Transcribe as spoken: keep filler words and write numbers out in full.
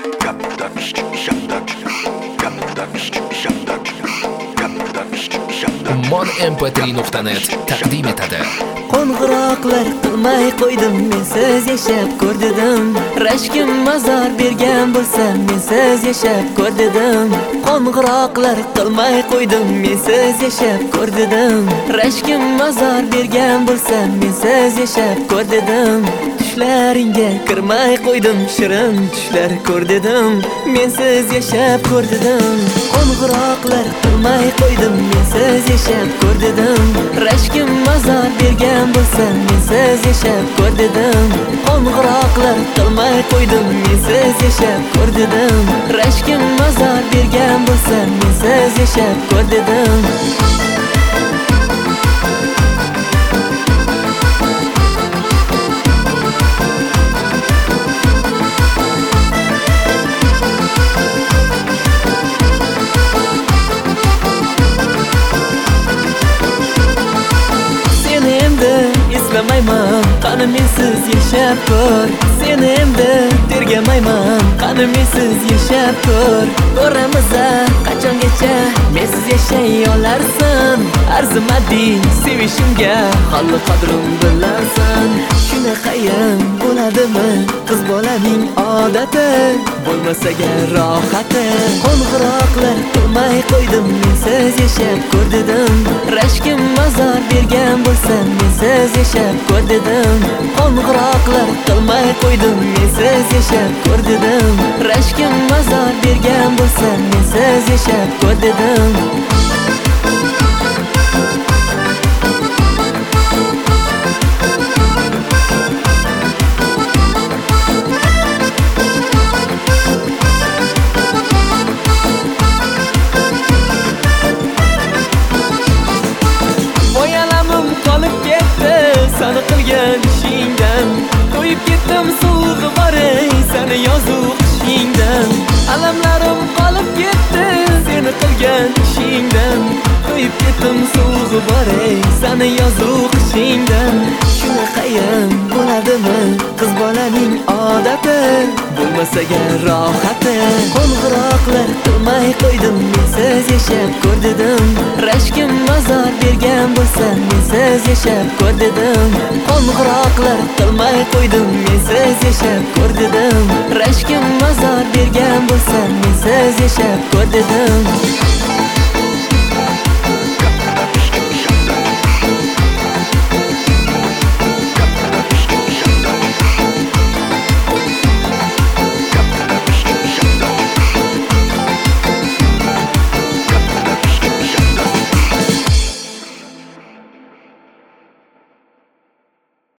ummon m p tre nuqta net taqdim etadi. Qo'ng'iroqlar qilmay qo'ydim, men siz yashab ko'rdim. Rashkim mazor bergan bo'lsa, men siz yashab ko'rdim. Qo'ng'iroqlar qilmay qo'ydim, men siz yashab ko'rdim. Rashkim mazor bergan bo'lsa, men siz yashab ko'rdim. Tushlaringga kirmay qo'ydim, shirin tushlar ko'rdim. Men siz yashab ko'rdim. Qo'ng'iroqlar qilmay qo'ydim, men siz yashab ko'rdim. Rashkim mazor bergan bo'lsa, men siz yashab ko'rdim. Qo'ng'iroqlar qilmay qo'ydim, men siz yashab ko'rdim. Rashkim mazor bergan bo'lsa, men siz yashab ko'rdim. Eslamayman, qani mensiz yashab ko'r. Seni endi tergamayman, qani mensiz yashab ko'r. Ko'ramiz qachongacha mensiz yashay olarsan. Arzimadi sevishimga, hali qadrim bilarsan. Shunaqayam bo'ladimi qiz bolaning odati, bo'lmasa gar rohati. Qo'ng'iroqlar qilmay qo'ydim, mensiz yashab ko'rdim. Rashkim mazor bergan bo'lsa, mensiz yashab ko'rdim. Qo'ng'iroqlar qilmay qo'ydim, mensiz yashab ko'rdim. Rashkim mazor bergan bo'lsa, mensiz yashab ko'rdim. Seni qilgan ishingdan qo'yib ketdim suvg'i bor ey, seni yozuq ishingdan. Alamlarim qolib ketdi seni qilgan ishingdan. Qo'yib ketdim suvg'i bor ey, seni yozuq ishingdan. Shunaqayam bo'ladimi qiz bolaning odati, bo'lmasa gar rohati. Qo'ng'iroqlar qilmay qo'ydim, mensiz yashab ko'rdim. Rashkim mazor bergan bo'lsa, mensiz yashab ko'rdim. Qo'ng'iroqlar qilmay qo'ydim, mensiz yashab ko'rdim. Rashkim mazor bergan bo'lsa, mensiz yashab ko'rdim.